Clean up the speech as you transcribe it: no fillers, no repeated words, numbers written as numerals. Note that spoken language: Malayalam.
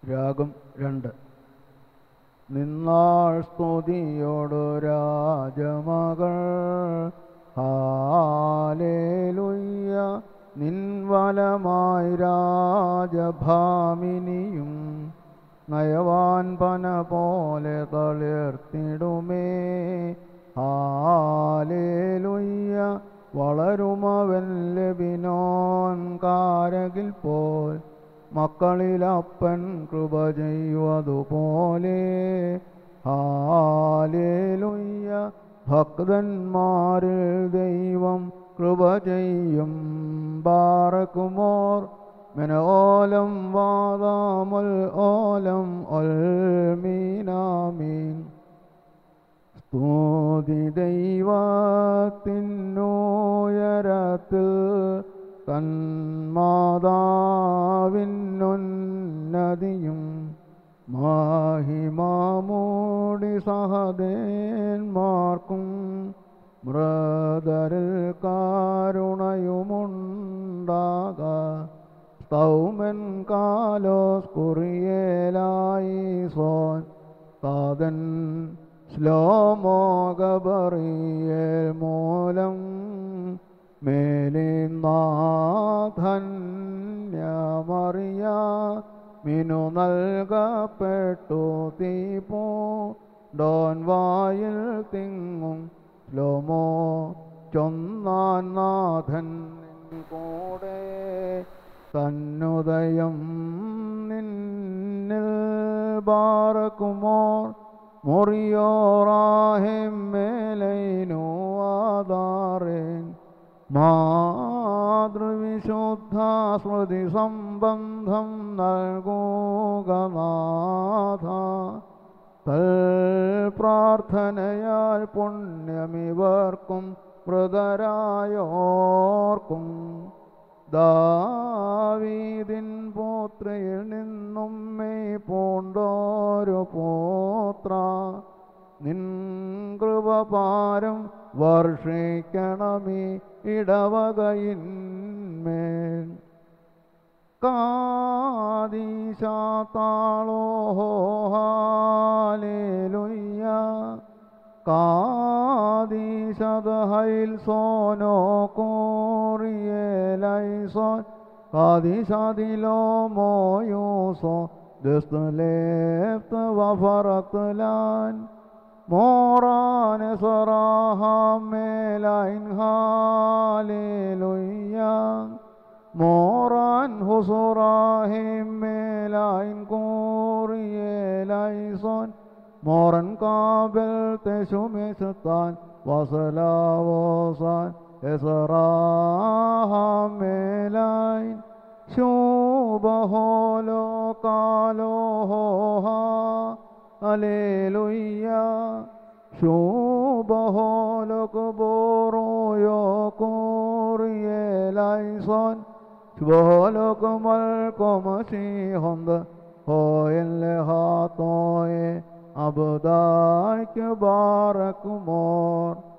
രാഗം 2. നിന്നാൾ സ്തുതിയോടു രാജമകൾ ഹാലേലുയ്യ നിൻവലമായി രാജഭാമിനിയും നയവാൻ പന പോലെ തളിർത്തിടുമേ ഹാലേലുയ്യ വളരുമവൻ ലെബിനോൻ കാരകിൽ പോൽ മക്കളിലപ്പൻ കൃപ ചെയ്യുവതുപോലെ ഹാലേലുയ്യ ഭക്തന്മാരിൽ ദൈവം കൃപ ചെയ്യും ബാറക്കുമോർ മെനോലം വാദാമുൽ ഓലം ഒൽമീനാമീൻ സ്തുതി ദൈവത്തിനുയരത്തിൽ തന്മാതാവിനുന്നതിയും മഹിമാമൂടി സഹദേന്മാർക്കും മൃതരിൽ കാരുണയുമുണ്ടാക സ്തൗമൻ കാലോസ് കുറിയേലായി സോൻ താതൻ ശ്ലോമോ ഗബറിയേൽ മൂലം മേലിനാഥന്യമറിയ മിനു നൽകപ്പെട്ടു തീപോ ഡോൻ വായിൽ തിങ്ങും ശ്ലോമോ ചൊന്നാൻ നാഥൻ കൂടെ തന്നുദയം നിന്നിൽ ബാറക്കുമോർ മുറിയോറാഹിം മേലൈനു ആധാരേൻ മാതൃവിശുദ്ധ സ്മൃതി സംബന്ധം നൽകുക നാഥ തൽ പ്രാർത്ഥനയാൽ പുണ്യമിവർക്കും മൃതരായോർക്കും ദാവീദിൻ പുത്രിയിൽ നിന്നും മെയ് പൂണ്ടോരു പുത്ര നിൻ കൃപപാരം വർഷിക്കണമേ ഇടവകയിന്മേൽ കാദീശാത്താളോ ഹാലേലുയ്യ കാദീശദഹൈൽ സോനോ കോറിയേലൈസോൻ കാദീശാദിലോ മോയൂസോ ദസ്തലേഫ്ത് വഫറക്തലാൻ മോറാൻ സറാഹാമേലൈൻ ഹാലേലുയ്യ മോറാൻ ഹുസുറാഹിമേലൈൻ കോറിയേലൈസോൻ മോറൻ കാബൽ തെശുമേശത്താൻ വസലാവോസാൻ എസറാഹാമേലൈൻ ശൂബഹോലോ കാലോഹോഹാ അലേലുയ്യ ശൂബഹോലോ കുബോറോയോ കോറിയേലൈസോൻ ശുഭഹോലോ കുമൽ കൊമശീഹൊന്ത് ഹോയല്ലേ ഹാത്തോയെ അബദായ്ക്ക് ബാറക്കുമോർ